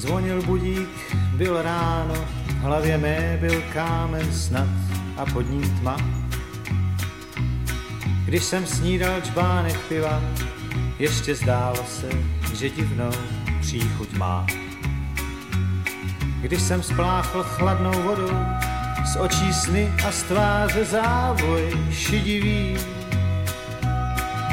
Zvonil budík, bylo ráno, v hlavě mé byl kámen snad a pod ním tma. Když jsem snídal čbánek piva, ještě zdálo se, že divnou příchuť má. Když jsem spláchl chladnou vodou, z očí sny a z tváře závoj šedivý,